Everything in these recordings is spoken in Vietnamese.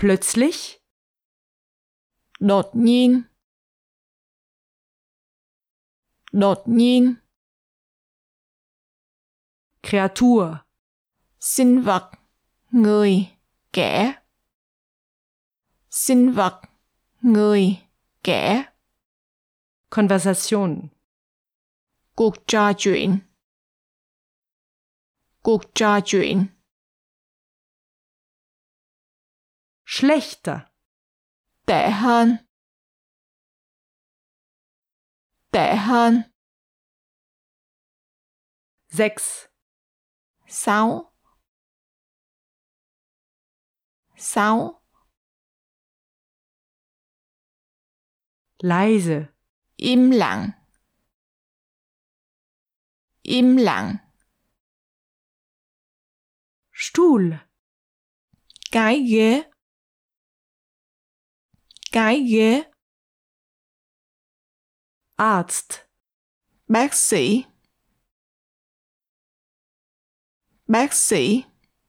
Plötzlich. Đột nhiên. Đột nhiên. Kreatur. Sinh vật. Người. Kẻ. Sinh vật. Người. Kẻ. Konversation. Cuộc trò chuyện. Cuộc trò chuyện. Schlechter. Tệ hơn. Tệ hơn. 6. 6. 6. Leise. Im lặng. Im lặng. Stuhl. Cái ghế. Cái ghế. Arzt. Bác sĩ. Bác sĩ.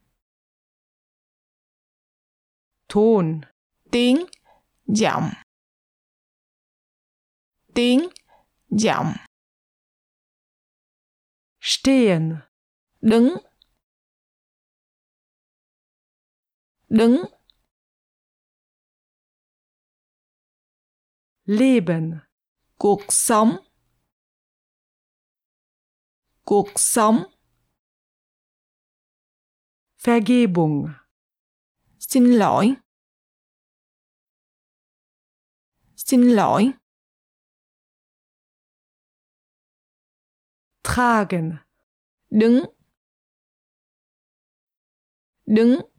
Ton. Tiếng. Giọng. Tiếng. Giọng. Stehen. Đứng. Đứng. Leben. Cuộc sống. Cuộc sống. Vergebung. Xin lỗi. Xin lỗi. Tragen. Đứng. Đứng.